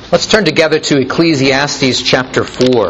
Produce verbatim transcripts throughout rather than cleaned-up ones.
Let's turn together to Ecclesiastes chapter four.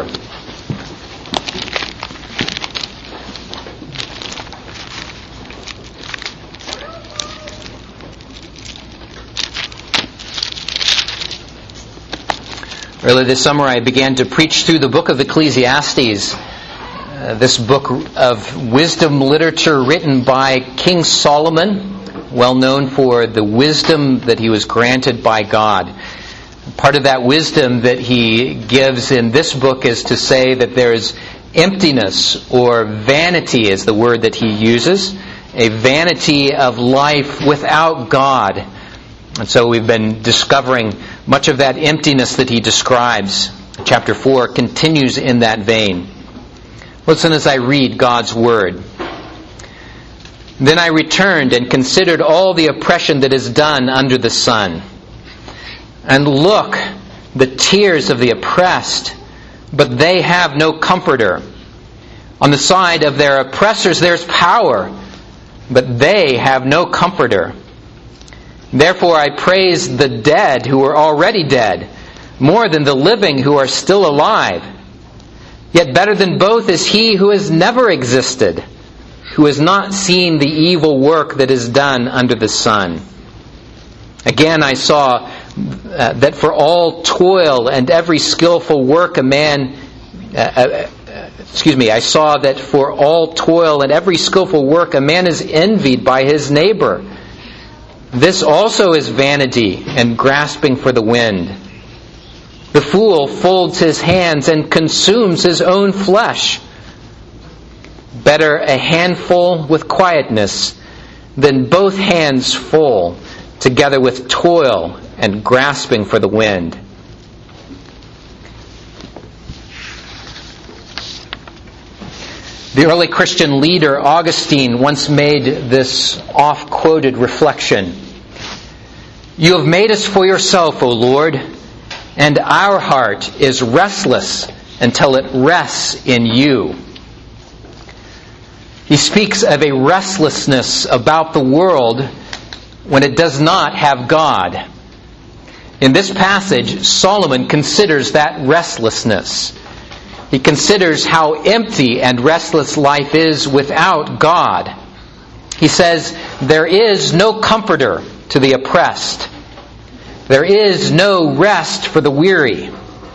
Earlier this summer I began to preach through the book of Ecclesiastes, uh, this book of wisdom literature written by King Solomon, well known for the wisdom that he was granted by God. Part of that wisdom that he gives in this book is to say that there is emptiness, or vanity is the word that he uses, a vanity of life without God. And so we've been discovering much of that emptiness that he describes. Chapter four continues in that vein. Listen as I read God's Word. Then I returned and considered all the oppression that is done under the sun. And look, the tears of the oppressed, but they have no comforter. On the side of their oppressors there's power, but they have no comforter. Therefore I praise the dead who are already dead, more than the living who are still alive. Yet better than both is he who has never existed, who has not seen the evil work that is done under the sun. Again I saw uh, that for all toil and every skillful work a man... Uh, uh, excuse me, I saw that for all toil and every skillful work a man is envied by his neighbor. This also is vanity and grasping for the wind. The fool folds his hands and consumes his own flesh. Better a handful with quietness than both hands full, together with toil and grasping for the wind. The early Christian leader Augustine once made this oft-quoted reflection. You have made us for yourself, O Lord, and our heart is restless until it rests in you. He speaks of a restlessness about the world when it does not have God. In this passage, Solomon considers that restlessness. He considers how empty and restless life is without God. He says, there is no comforter to the oppressed. There is no rest for the weary.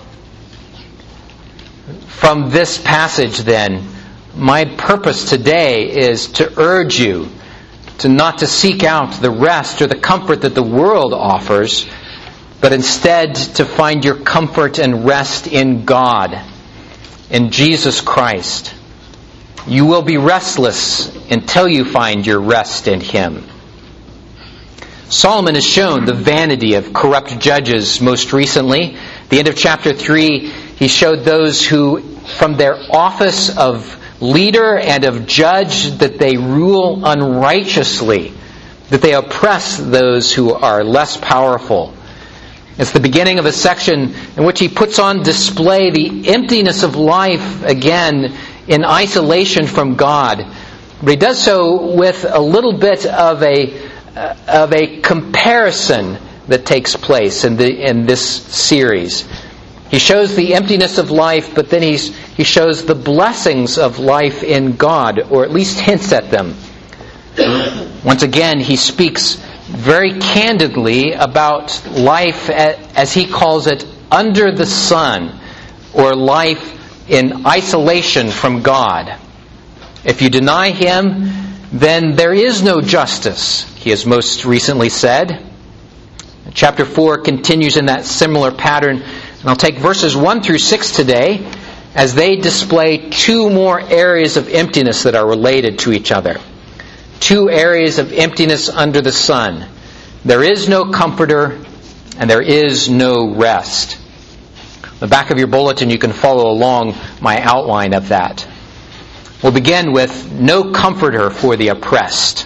From this passage, then, my purpose today is to urge you to not to seek out the rest or the comfort that the world offers, but instead to find your comfort and rest in God, in Jesus Christ. You will be restless until you find your rest in Him. Solomon has shown the vanity of corrupt judges most recently. At the end of chapter three, he showed those who, from their office of leader and of judge, that they rule unrighteously, that they oppress those who are less powerful. It's the beginning of a section in which he puts on display the emptiness of life again in isolation from God. But he does so with a little bit of a uh, of a comparison that takes place in the in this series. He shows the emptiness of life, but then he's, he shows the blessings of life in God, or at least hints at them. Once again, he speaks very candidly about life, as he calls it, under the sun, or life in isolation from God. If you deny Him, then there is no justice, he has most recently said. Chapter four continues in that similar pattern, and I'll take verses one through six today as they display two more areas of emptiness that are related to each other. Two areas of emptiness under the sun. There is no comforter, and there is no rest. On the back of your bulletin, you can follow along my outline of that. We'll begin with no comforter for the oppressed.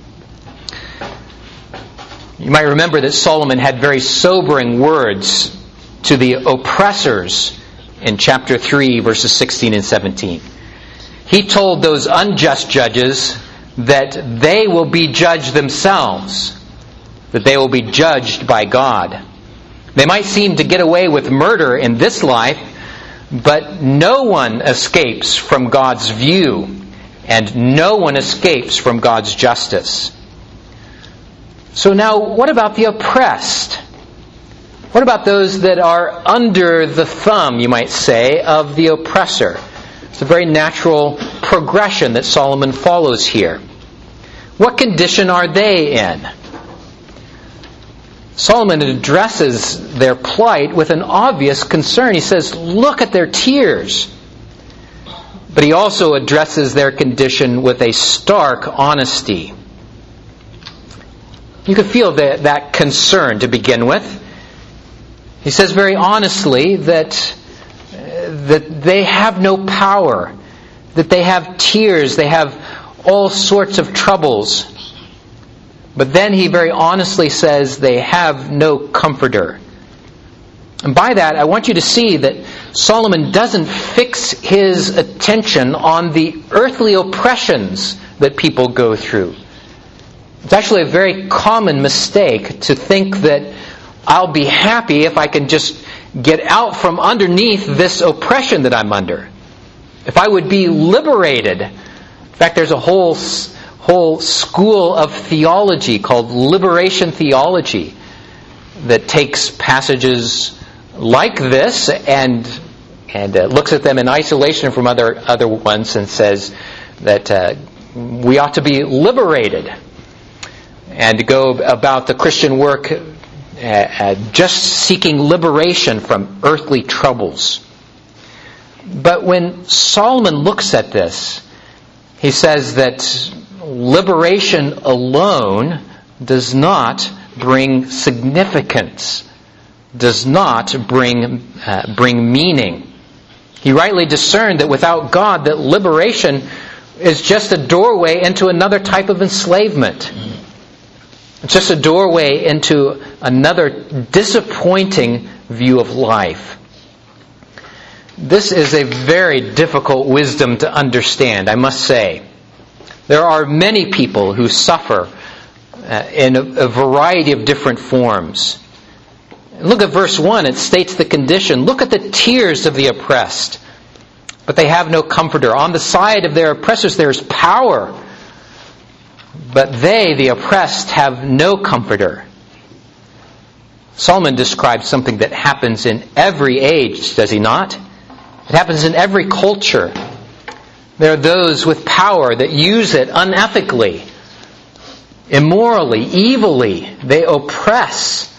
You might remember that Solomon had very sobering words to the oppressors in chapter three, verses sixteen and seventeen. He told those unjust judges that they will be judged themselves, that they will be judged by God. They might seem to get away with murder in this life, but no one escapes from God's view, and no one escapes from God's justice. So now, what about the oppressed? What about those that are under the thumb, you might say, of the oppressor? It's a very natural progression that Solomon follows here. What condition are they in? Solomon addresses their plight with an obvious concern. He says, look at their tears. But he also addresses their condition with a stark honesty. You can feel that, that concern to begin with. He says very honestly that, uh, that they have no power, that they have tears, they have all sorts of troubles. But then he very honestly says they have no comforter. And by that, I want you to see that Solomon doesn't fix his attention on the earthly oppressions that people go through. It's actually a very common mistake to think that I'll be happy if I can just get out from underneath this oppression that I'm under. If I would be liberated. In fact, there's a whole whole school of theology called liberation theology that takes passages like this and and uh, looks at them in isolation from other other ones and says that uh, we ought to be liberated and to go about the Christian work uh, uh, just seeking liberation from earthly troubles. But when Solomon looks at this, he says that liberation alone does not bring significance, does not bring uh, bring meaning. He rightly discerned that without God, that liberation is just a doorway into another type of enslavement. It's just a doorway into another disappointing view of life. This is a very difficult wisdom to understand, I must say. There are many people who suffer uh, in a, a variety of different forms. Look at verse one. It states the condition. Look at the tears of the oppressed, but they have no comforter. On the side of their oppressors there is power, but they, the oppressed, have no comforter. Solomon describes something that happens in every age, does he not? It happens in every culture. There are those with power that use it unethically, immorally, evilly. They oppress.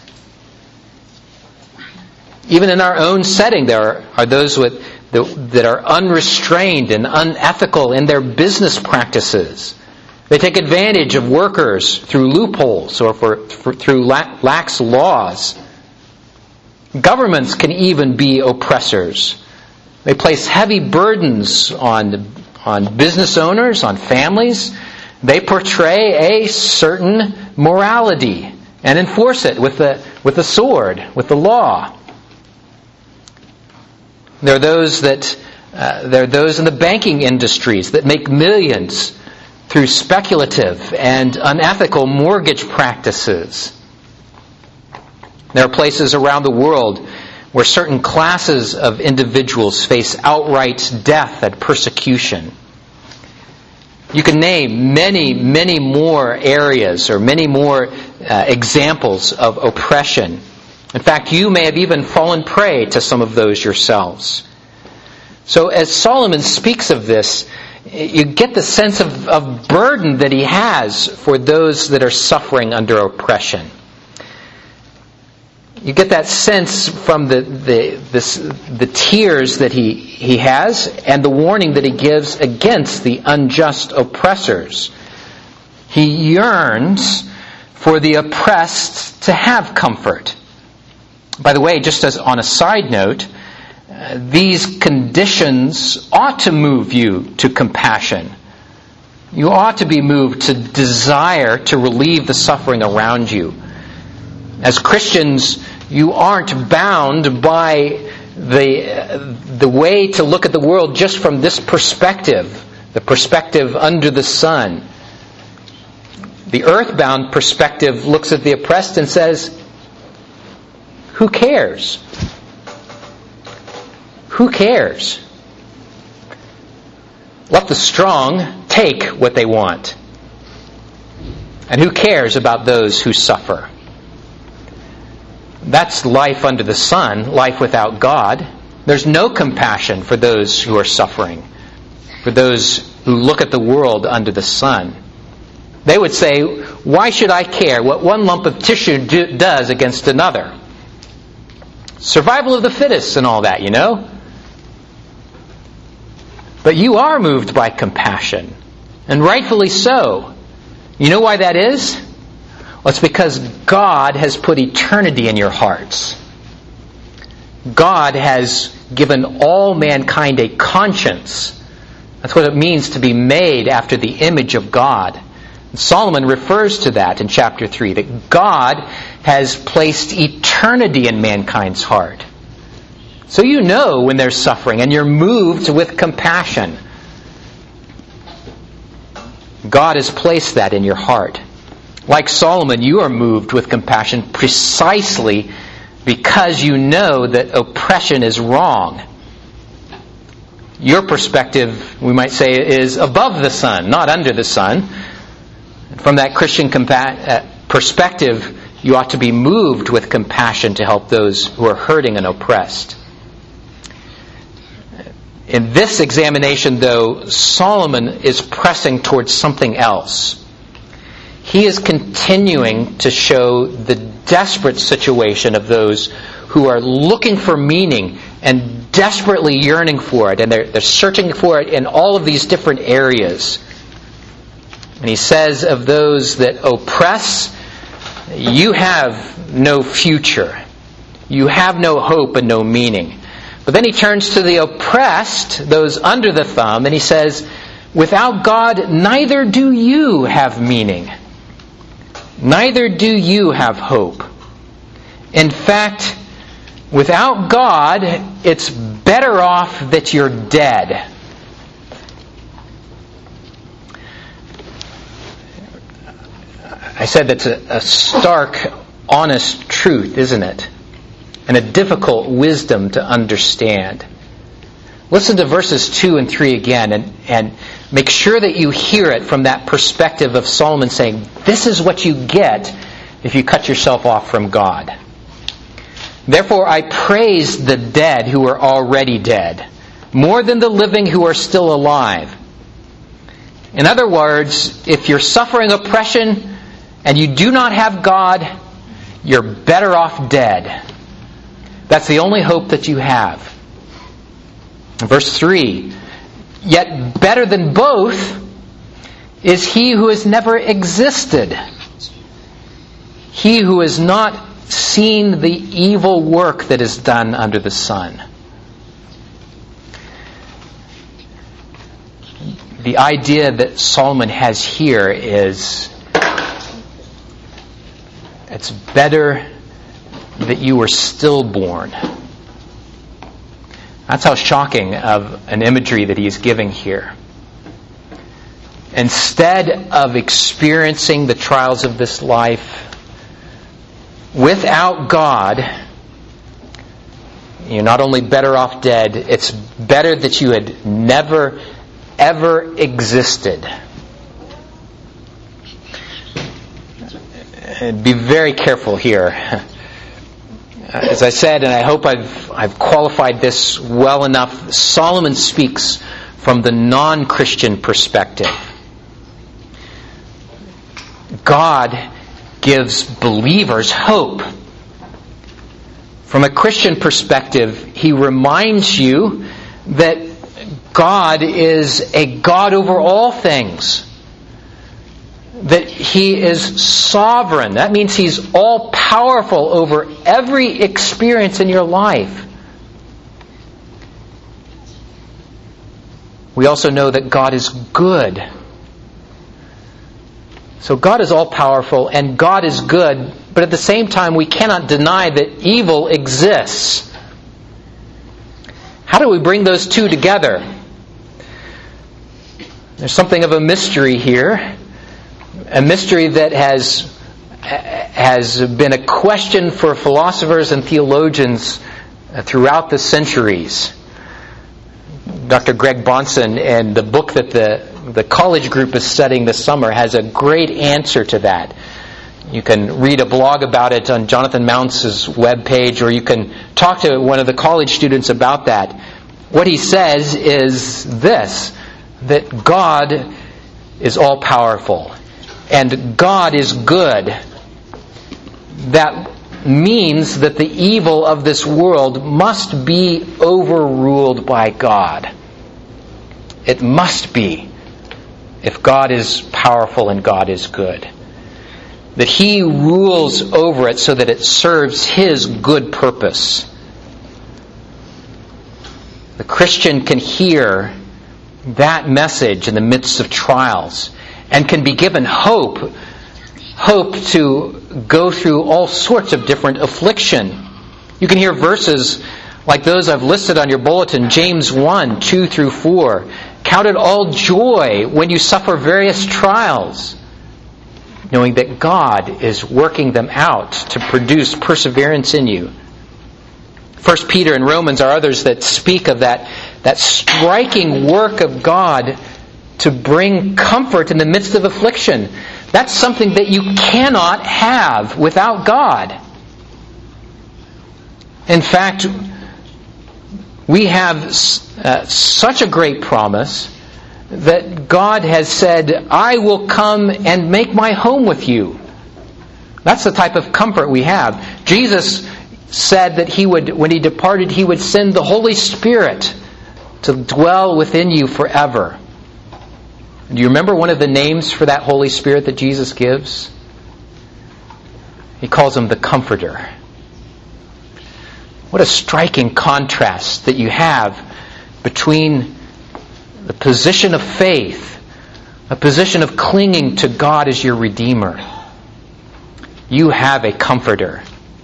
Even in our own setting, there are, are those with, the, that are unrestrained and unethical in their business practices. They take advantage of workers through loopholes or for, for, through lax laws. Governments can even be oppressors. They place heavy burdens on, on business owners, on families. They portray a certain morality and enforce it with the, with the sword, with the law. There are those that uh, there are those in the banking industries that make millions through speculative and unethical mortgage practices. There are places around the world where certain classes of individuals face outright death and persecution. You can name many, many more areas or many more uh, examples of oppression. In fact, you may have even fallen prey to some of those yourselves. So as Solomon speaks of this, you get the sense of, of burden that he has for those that are suffering under oppression. You get that sense from the the, this, the tears that he, he has and the warning that he gives against the unjust oppressors. He yearns for the oppressed to have comfort. By the way, just as on a side note, uh, these conditions ought to move you to compassion. You ought to be moved to desire to relieve the suffering around you. As Christians, you aren't bound by the, uh, the way to look at the world just from this perspective, the perspective under the sun. The earthbound perspective looks at the oppressed and says, who cares? Who cares? Let the strong take what they want. And who cares about those who suffer? That's life under the sun, life without God. There's no compassion for those who are suffering, for those who look at the world under the sun. They would say, why should I care what one lump of tissue do, does against another? Survival of the fittest and all that, you know? But you are moved by compassion, and rightfully so. You know why that is? Well, it's because God has put eternity in your hearts. God has given all mankind a conscience. That's what it means to be made after the image of God. And Solomon refers to that in chapter three, that God has placed eternity in mankind's heart. So you know when there's suffering, and you're moved with compassion. God has placed that in your heart. Like Solomon, you are moved with compassion precisely because you know that oppression is wrong. Your perspective, we might say, is above the sun, not under the sun. From that Christian compa- uh, perspective, you ought to be moved with compassion to help those who are hurting and oppressed. In this examination, though, Solomon is pressing towards something else. He is continuing to show the desperate situation of those who are looking for meaning and desperately yearning for it, and they're, they're searching for it in all of these different areas. And he says of those that oppress, you have no future. You have no hope and no meaning. But then he turns to the oppressed, those under the thumb, and he says, without God, neither do you have meaning. Neither do you have hope. In fact, without God, it's better off that you're dead. I said that's a, a stark, honest truth, isn't it? And a difficult wisdom to understand. Listen to verses two and three again, and, and make sure that you hear it from that perspective of Solomon saying, this is what you get if you cut yourself off from God. Therefore I praise the dead who are already dead, more than the living who are still alive. In other words, if you're suffering oppression and you do not have God, you're better off dead. That's the only hope that you have. Verse three, yet better than both is he who has never existed, he who has not seen the evil work that is done under the sun. The idea that Solomon has here is, it's better that you were stillborn. That's how shocking of an imagery that he is giving here. Instead of experiencing the trials of this life without God, you're not only better off dead, it's better that you had never, ever existed. And be very careful here. As I said, and I hope I've, I've qualified this well enough, Solomon speaks from the non-Christian perspective. God gives believers hope. From a Christian perspective, he reminds you that God is a God over all things. That he is sovereign. That means he's all-powerful over every experience in your life. We also know that God is good. So God is all-powerful and God is good, but at the same time we cannot deny that evil exists. How do we bring those two together? There's something of a mystery here. A mystery that has has been a question for philosophers and theologians throughout the centuries. Doctor Greg Bahnsen, and the book that the, the college group is studying this summer, has a great answer to that. You can read a blog about it on Jonathan Mounce's webpage, or you can talk to one of the college students about that. What he says is this, that God is all-powerful, and God is good. That means that the evil of this world must be overruled by God. It must be, if God is powerful and God is good. That He rules over it so that it serves His good purpose. The Christian can hear that message in the midst of trials and can be given hope, hope to go through all sorts of different affliction. You can hear verses like those I've listed on your bulletin, James one, two through four. Count it all joy when you suffer various trials, knowing that God is working them out to produce perseverance in you. First Peter and Romans are others that speak of that, that striking work of God to bring comfort in the midst of affliction. That's something that you cannot have without God. In fact, we have uh, such a great promise that God has said, I will come and make my home with you. That's the type of comfort we have. Jesus said that He would, when He departed, He would send the Holy Spirit to dwell within you forever. Do you remember one of the names for that Holy Spirit that Jesus gives? He calls Him the Comforter. What a striking contrast that you have between the position of faith, a position of clinging to God as your Redeemer. You have a Comforter.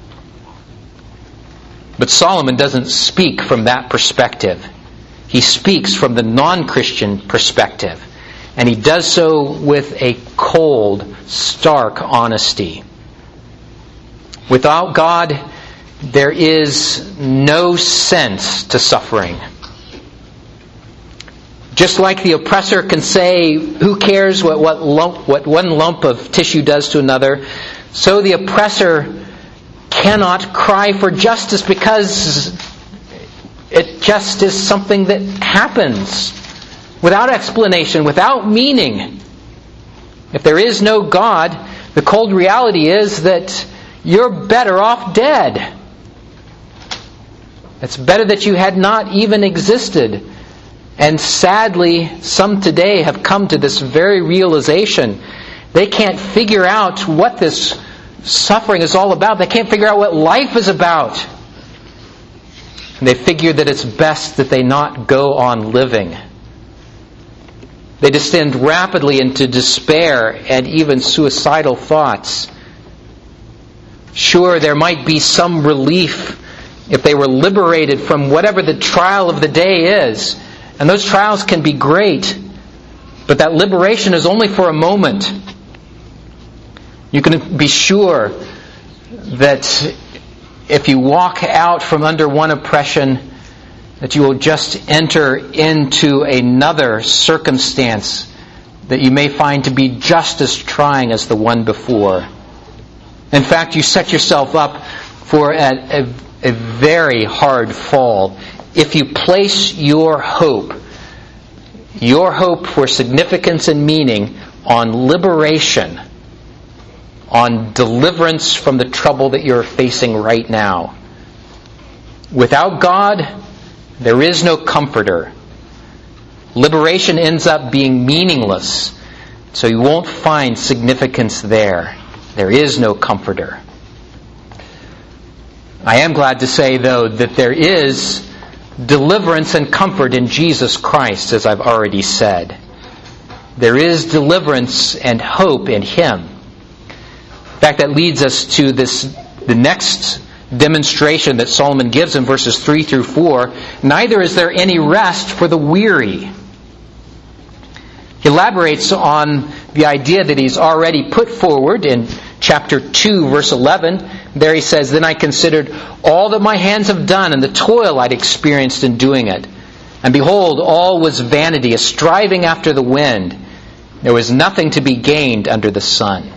But Solomon doesn't speak from that perspective. He speaks from the non-Christian perspective. And he does so with a cold, stark honesty. Without God, there is no sense to suffering. Just like the oppressor can say, who cares what, what, lump, what one lump of tissue does to another, so the oppressor cannot cry for justice because it just is something that happens without explanation, without meaning. If there is no God, the cold reality is that you're better off dead. It's better that you had not even existed. And sadly, some today have come to this very realization. They can't figure out what this suffering is all about. They can't figure out what life is about. And they figure that it's best that they not go on living. They descend rapidly into despair and even suicidal thoughts. Sure, there might be some relief if they were liberated from whatever the trial of the day is. And those trials can be great, but that liberation is only for a moment. You can be sure that if you walk out from under one oppression, that you will just enter into another circumstance that you may find to be just as trying as the one before. In fact, you set yourself up for a, a, a very hard fall if you place your hope, your hope for significance and meaning on liberation, on deliverance from the trouble that you're facing right now. Without God, there is no comforter. Liberation ends up being meaningless, so you won't find significance there. There is no comforter. I am glad to say, though, that there is deliverance and comfort in Jesus Christ, as I've already said. There is deliverance and hope in Him. In fact, that leads us to this, the next demonstration that Solomon gives in verses three through four. Neither is there any rest for the weary. He elaborates on the idea that he's already put forward in chapter two, verse eleven, there he says, "Then I considered all that my hands have done and the toil I'd experienced in doing it. And behold, all was vanity, a striving after the wind. There was nothing to be gained under the sun."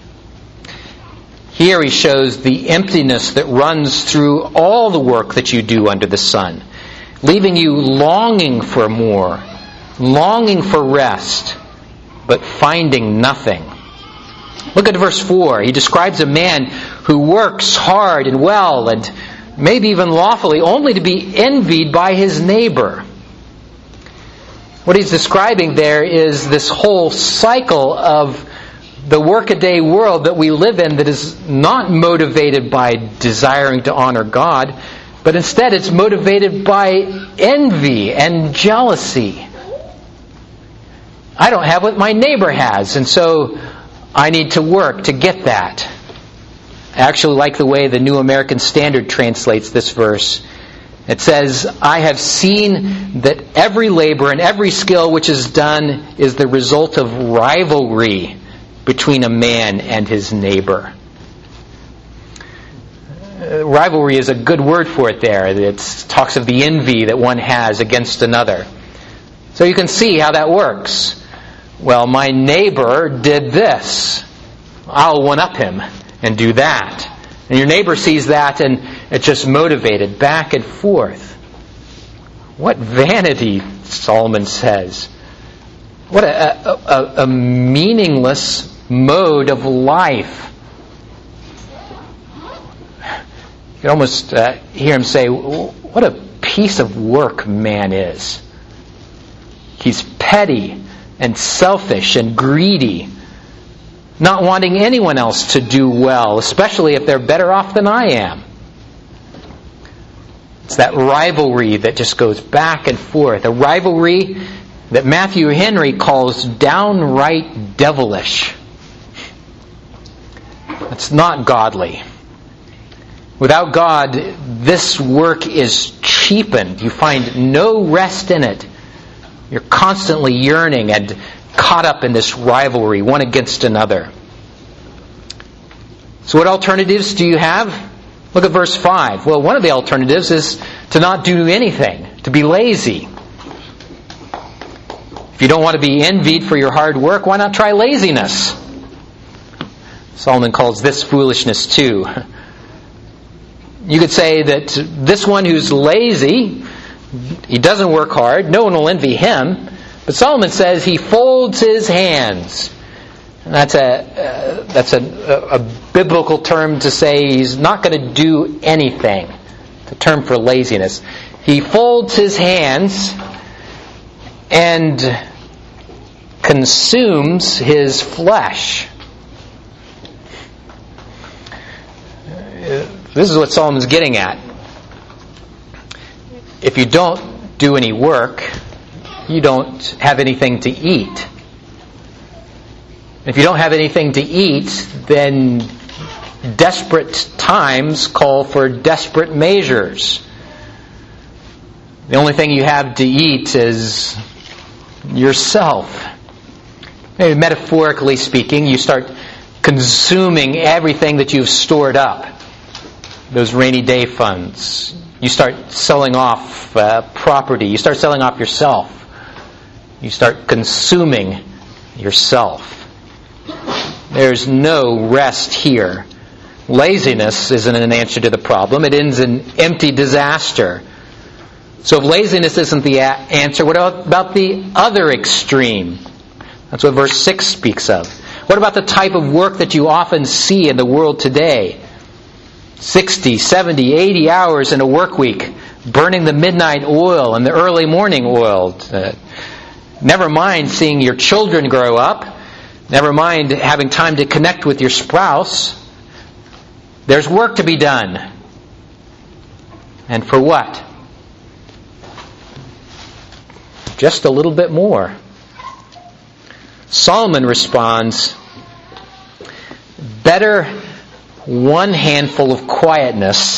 Here he shows the emptiness that runs through all the work that you do under the sun, leaving you longing for more, longing for rest, but finding nothing. Look at verse four. He describes a man who works hard and well and maybe even lawfully, only to be envied by his neighbor. What he's describing there is this whole cycle of the workaday world that we live in that is not motivated by desiring to honor God, but instead it's motivated by envy and jealousy. I don't have what my neighbor has, and so I need to work to get that. I actually like the way the New American Standard translates this verse. It says, "I have seen that every labor and every skill which is done is the result of rivalry between a man and his neighbor." Uh, rivalry is a good word for it there. It talks of the envy that one has against another. So you can see how that works. Well, my neighbor did this. I'll one-up him and do that. And your neighbor sees that and it's just motivated back and forth. What vanity, Solomon says. What a, a, a meaningless mode of life. You can almost uh, hear him say, what a piece of work man is. He's petty and selfish and greedy, not wanting anyone else to do well, especially if they're better off than I am. It's that rivalry that just goes back and forth, a rivalry that Matthew Henry calls downright devilish. It's not godly. Without God, this work is cheapened. You find no rest in it. You're constantly yearning and caught up in this rivalry, one against another. So what alternatives do you have? Look at verse five. Well, one of the alternatives is to not do anything, to be lazy. If you don't want to be envied for your hard work, why not try laziness? Solomon calls this foolishness too. You could say that this one who's lazy, he doesn't work hard, no one will envy him. But Solomon says he folds his hands. And that's a uh, that's a, a, a biblical term to say he's not going to do anything. It's a term for laziness. He folds his hands and consumes his flesh. This is what Solomon's getting at. If you don't do any work, you don't have anything to eat. If you don't have anything to eat, then desperate times call for desperate measures. The only thing you have to eat is yourself. Maybe metaphorically speaking, you start consuming everything that you've stored up. Those rainy day funds. You start selling off uh, property. You start selling off yourself. You start consuming yourself. There's no rest here. Laziness isn't an answer to the problem. It ends in empty disaster. So if laziness isn't the a- answer, what about the other extreme? That's what verse six speaks of. What about the type of work that you often see in the world today? sixty, seventy, eighty hours in a work week, burning the midnight oil and the early morning oil. Uh, never mind seeing your children grow up. Never mind having time to connect with your spouse. There's work to be done. And for what? Just a little bit more. Solomon responds, better one handful of quietness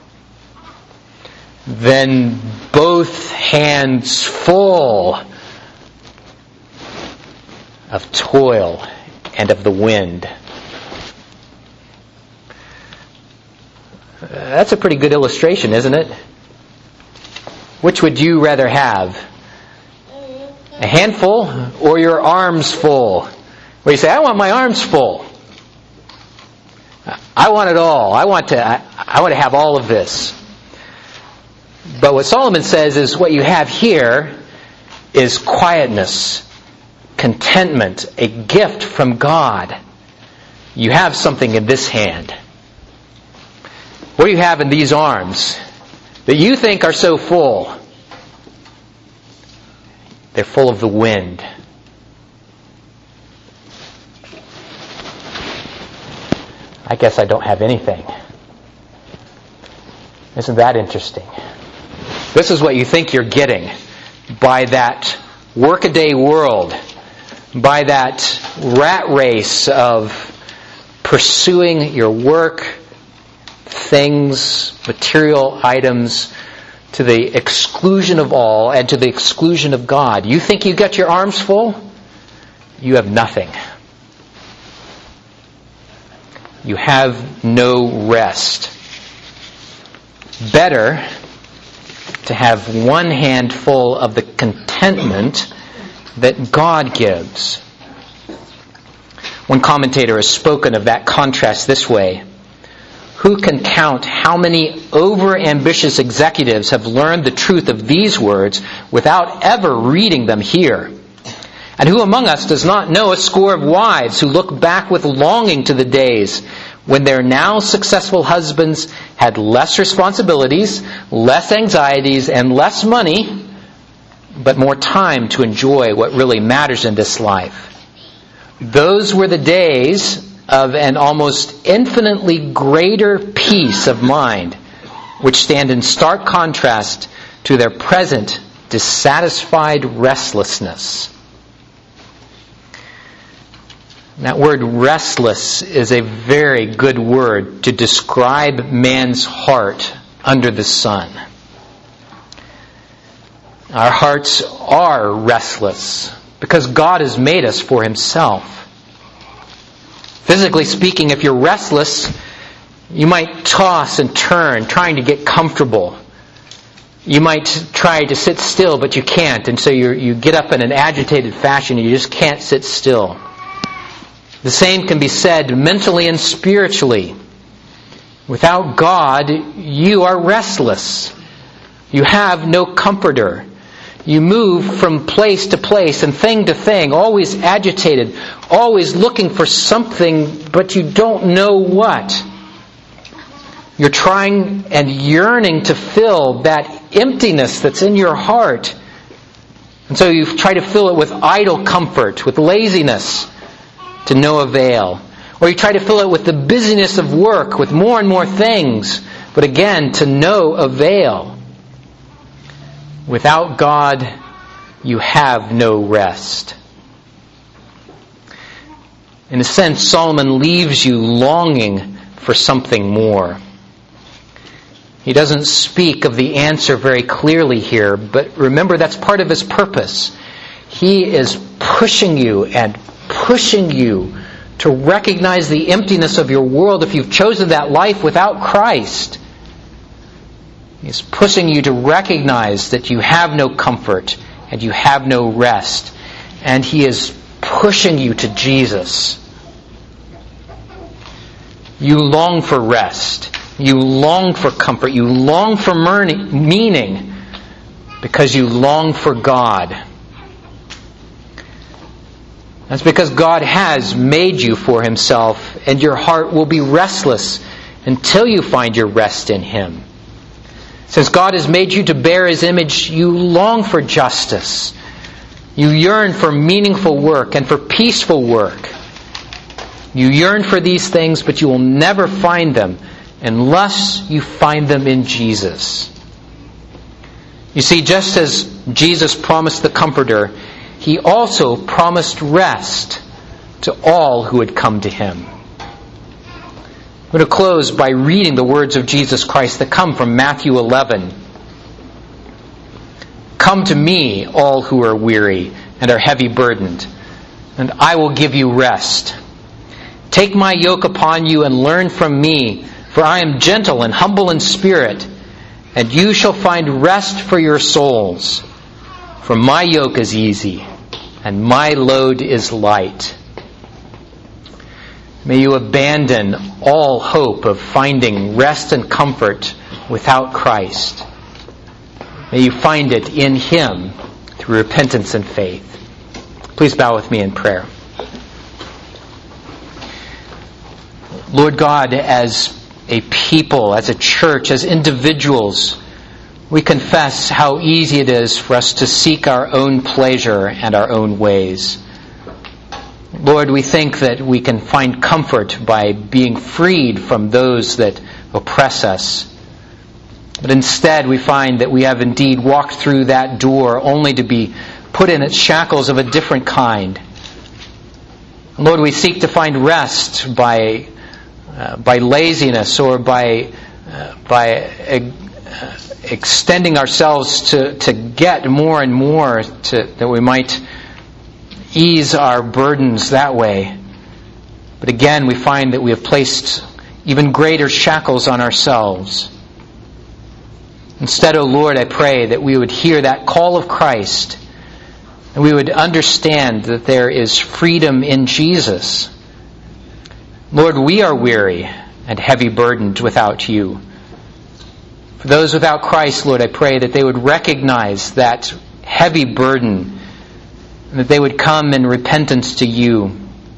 than both hands full of toil and of the wind. that's a pretty good illustration, isn't it? Which would you rather have? A handful or your arms full? Where you say, I want my arms full. I want it all. I want to I, I want to have all of this. But what Solomon says is what you have here is quietness, contentment, a gift from God. You have something in this hand. What do you have in these arms that you think are so full? They're full of the wind. I guess I don't have anything. Isn't that interesting? This is what you think you're getting by that workaday world, by that rat race of pursuing your work, things, material items, to the exclusion of all and to the exclusion of God. You think you got your arms full? You have nothing. You have no rest. Better to have one hand full of the contentment that God gives. One commentator has spoken of that contrast this way: who can count how many over-ambitious executives have learned the truth of these words without ever reading them here? And who among us does not know a score of wives who look back with longing to the days when their now successful husbands had less responsibilities, less anxieties, and less money, but more time to enjoy what really matters in this life? Those were the days of an almost infinitely greater peace of mind, which stand in stark contrast to their present dissatisfied restlessness. That word restless is a very good word to describe man's heart under the sun. Our hearts are restless because God has made us for Himself. Physically speaking, if you're restless, you might toss and turn, trying to get comfortable. You might try to sit still, but you can't, and so you you get up in an agitated fashion and you just can't sit still. The same can be said mentally and spiritually. Without God, you are restless. You have no comforter. You move from place to place and thing to thing, always agitated, always looking for something, but you don't know what. You're trying and yearning to fill that emptiness that's in your heart. And so you try to fill it with idle comfort, with laziness, to no avail. Or you try to fill it with the busyness of work, with more and more things, but again, to no avail. Without God, you have no rest. In a sense, Solomon leaves you longing for something more. He doesn't speak of the answer very clearly here, but remember, that's part of his purpose. He is pushing you and pushing you to recognize the emptiness of your world if you've chosen that life without Christ. He's pushing you to recognize that you have no comfort and you have no rest. And He is pushing you to Jesus. You long for rest. You long for comfort. You long for meaning because you long for God. That's because God has made you for Himself, and your heart will be restless until you find your rest in Him. Since God has made you to bear His image, you long for justice. You yearn for meaningful work and for peaceful work. You yearn for these things, but you will never find them unless you find them in Jesus. You see, just as Jesus promised the Comforter, He also promised rest to all who would come to Him. I'm going to close by reading the words of Jesus Christ that come from Matthew eleven. Come to me, all who are weary and are heavy burdened, and I will give you rest. Take my yoke upon you and learn from me, For I am gentle and humble in spirit, and you shall find rest for your souls. For my yoke is easy, and my load is light. May you abandon all hope of finding rest and comfort without Christ. May you find it in Him through repentance and faith. Please bow with me in prayer. Lord God, as a people, as a church, as individuals, we confess how easy it is for us to seek our own pleasure and our own ways. Lord, we think that we can find comfort by being freed from those that oppress us. But instead we find that we have indeed walked through that door only to be put in its shackles of a different kind. Lord, we seek to find rest by uh, by laziness or by uh, by uh, extending ourselves to, to get more and more to, that we might ease our burdens that way. But again, we find that we have placed even greater shackles on ourselves. Instead, O Lord, I pray that we would hear that call of Christ, and we would understand that there is freedom in Jesus. Lord, we are weary and heavy burdened without you. For those without Christ, Lord, I pray that they would recognize that heavy burden, and that they would come in repentance to you.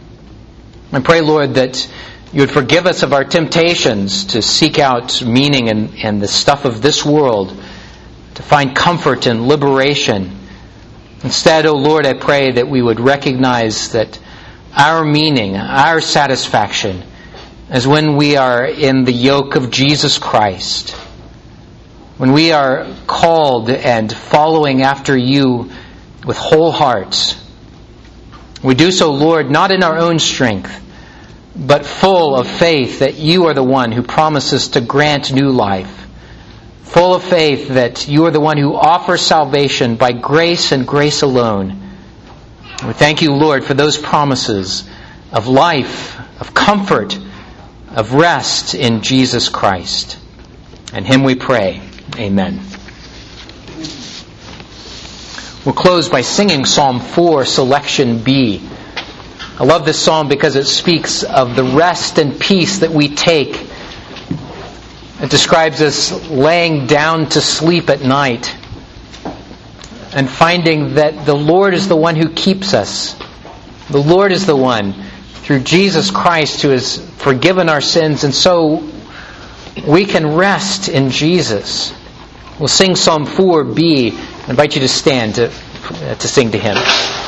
I pray, Lord, that you would forgive us of our temptations to seek out meaning in, in the stuff of this world, to find comfort and liberation. Instead, O Lord, I pray that we would recognize that our meaning, our satisfaction, is when we are in the yoke of Jesus Christ. When we are called and following after you with whole hearts. We do so, Lord, not in our own strength, but full of faith that you are the one who promises to grant new life. Full of faith that you are the one who offers salvation by grace and grace alone. We thank you, Lord, for those promises of life, of comfort, of rest in Jesus Christ. In Him we pray. Amen. We'll close by singing Psalm four, Selection B. I love this psalm because it speaks of the rest and peace that we take. It describes us laying down to sleep at night and finding that the Lord is the one who keeps us. The Lord is the one, through Jesus Christ, who has forgiven our sins, and so we can rest in Jesus. We'll sing Psalm four B. I invite you to stand to, uh, to sing to Him.